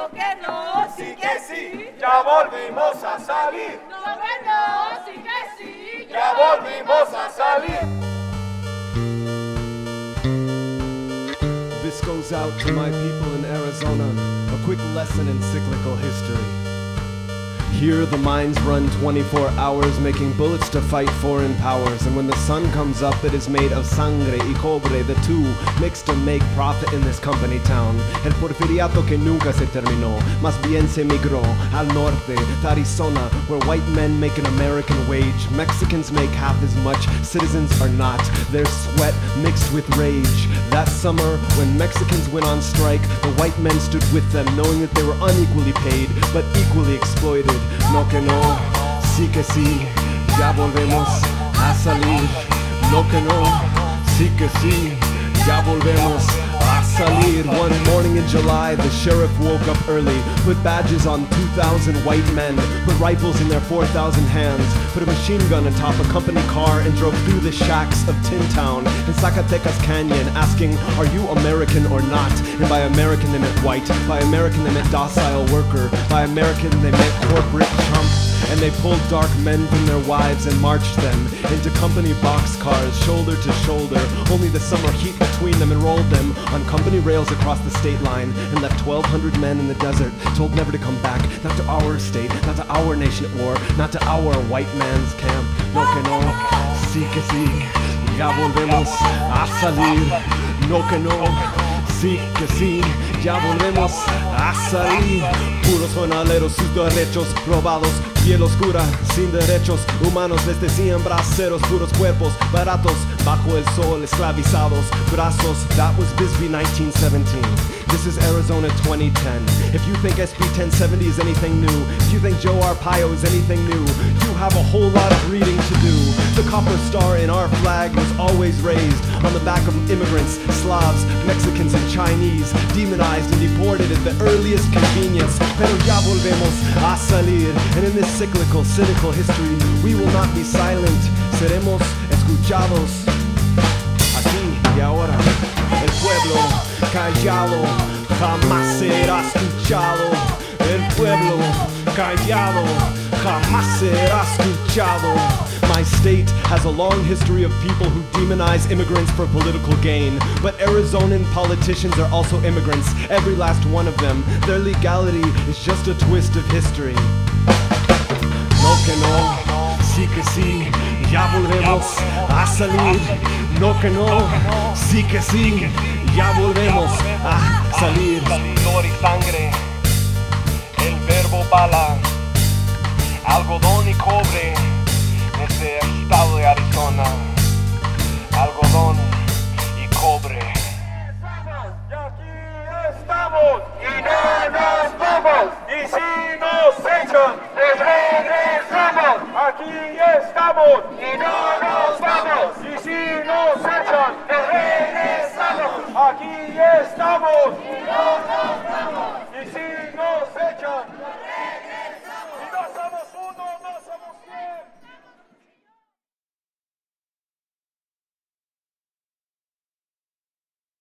No que no, sí que sí, ya volvimos a salir. no que no, sí que sí, Ya volvimos a salir. This goes out to my people in Arizona, a quick lesson in cyclical history. Here the mines run 24 hours, making bullets to fight foreign powers. And when the sun comes up, it is made of sangre y cobre, the two mixed to make profit in this company town. El porfiriato que nunca se terminó, más bien se migró al norte, to Arizona, where white men make an American wage. Mexicans make half as much, citizens are not. Their sweat mixed with rage. That summer, when Mexicans went on strike, the white men stood with them, knowing that they were unequally paid, but equally exploited. No que no, sí que sí, ya volvemos a salir. No que no, sí que sí, ya volvemos a salir. One morning in July, the sheriff woke up early, put badges on 2,000 white men, put rifles in their 4,000 hands, put a machine gun atop a company car, and drove through the shacks of Tin Town in Zacatecas Canyon, asking, are you American or not? And by American they meant white, by American they meant docile worker, by American they meant corporate chump. And they pulled dark men from their wives and marched them into company boxcars, shoulder to shoulder, only the summer heat between them, and rolled them on company rails across the state line, and left 1,200 men in the desert, told never to come back, not to our state, not to our nation at war, not to our white man's camp. No que no, sí que sí, ya volvemos a salir. No que no, sí que sí, ya volvemos a salir. Puros jornaleros, sus derechos robados, piel oscura, sin derechos humanos, les decían braceros, puros cuerpos baratos, bajo el sol, esclavizados, brazos. That was Bisbee 1917. This is Arizona 2010. If you think SB 1070 is anything new, if you think Joe Arpaio is anything new, you have a whole lot of reading to do. The copper star in our flag was always raised on the back of immigrants, Slavs, Mexicans, and Chinese, demonized and deported at the earliest convenience. Pero ya volvemos a salir. And in this cyclical, cynical history, we will not be silent. Seremos escuchados. Aquí y ahora, el pueblo callado jamás será escuchado. El pueblo callado jamás será escuchado. My state has a long history of people who demonize immigrants for political gain. But Arizonan politicians are also immigrants, every last one of them. Their legality is just a twist of history. No que no, sí que sí, ya volvemos a salir. No que no, sí que sí, ya volvemos a salir. Sudor y sangre, el verbo bala, algodón y cobre, desde el estado de Arizona. Algodón y cobre. Y aquí estamos y no nos vamos. Y si nos echan, regresamos. Aquí estamos y no